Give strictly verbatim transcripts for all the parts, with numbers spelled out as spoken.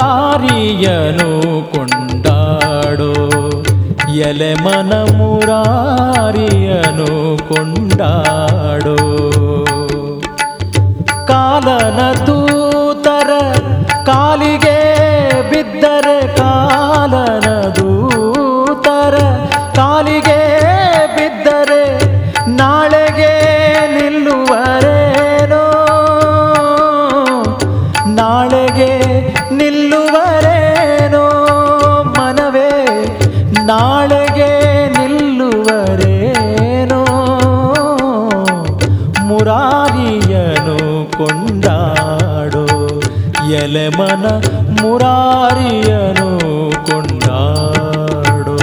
ಮುರಾರಿಯನು ಕೊಂಡಾಡೋ ಎಲೆ ಮನ ಮುರಾರಿಯನು ಕೊಂಡಾಡೋ ಕಾಲನ ದೂತರ ಕಾಲಿಗೆ ಬಿದ್ದರೆ ಕಾಲನ ದೂತರ ಕಾಲಿಗೆ ಬಿದ್ದರೆ ನಾಳೆಗೆ ನಿಲ್ಲುವರೇನೋ ನಾಳೆಗೆ ನಿಲ್ಲುವರೇನೋ ಮನವೇ ನಾಳೆಗೆ ನಿಲ್ಲುವರೇನೋ ಮುರಾರಿಯನು ಕೊಂಡಾಡೋ ಎಲೆ ಮನ ಮುರಾರಿಯನು ಕೊಂಡಾಡೋ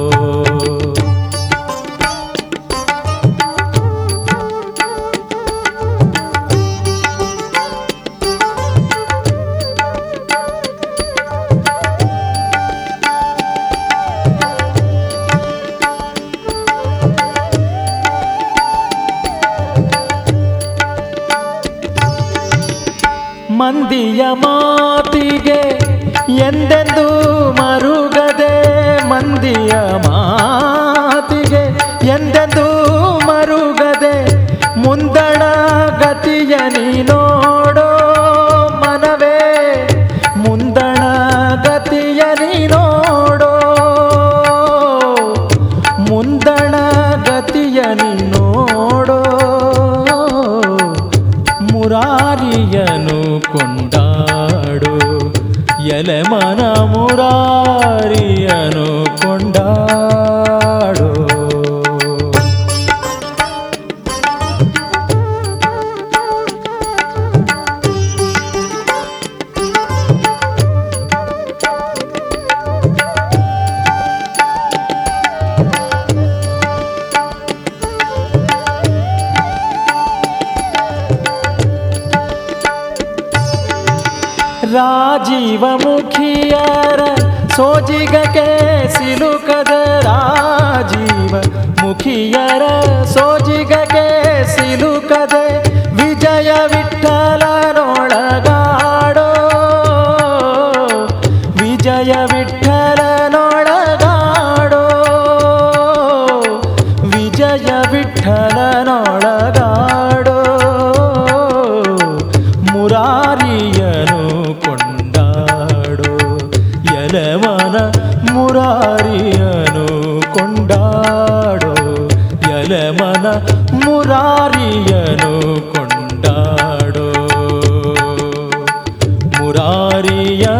ಮಂದಿಯ ಮಾತಿಗೆ ಎಂದೆಂದೂ ಮರುಗದೆ ಮಂದಿಯ ಮಾತಿಗೆ ಎಂದೆಂದೂ ಮರುಗದೆ ಮುಂದಣ ಗತಿಯ ನೀ ನೋಡೋ ಮನವೇ ಮುಂದಣ ಗತಿಯ ನೀ ನೋಡೋ ಮುಂದಣ ಗತಿಯ ನೀ ನೋಡೋ ಮುರಾರಿಯನು ಕೊಂಡಾಡು ಎಲೆ ಮನ ಮುರಾರಿಯನು ಕೊಂಡಾಡು ರಾಜೀವ ಮುಖಿಯರ ಸೋಜಿಗಕ್ಕೆ ಸಿಲುಕದ ರಾಜೀವ ಮುಖಿಯರ ಸೋಜಿಗಕ್ಕೆ ಸಿಲುಕದೆ ವಿಜಯ ವಿಠಲನೊಳಗಾಡೋ ವಿಜಯ ವಿಠಲನೊಳಗಾಡೋ ವಿಜಯ ವಿಠಲನೊಳಗಾಡೋ ಮುರಾರಿಯನು ಕೊಂಡಾಡೋ ಎಲೆ ಮನ ಮುರಾರಿಯನು ಕೊಂಡಾಡೋ ಎಲೆ ಮನ ಮುರಾರಿಯನು ಕೊಂಡಾಡೋ ಮುರಾರಿಯ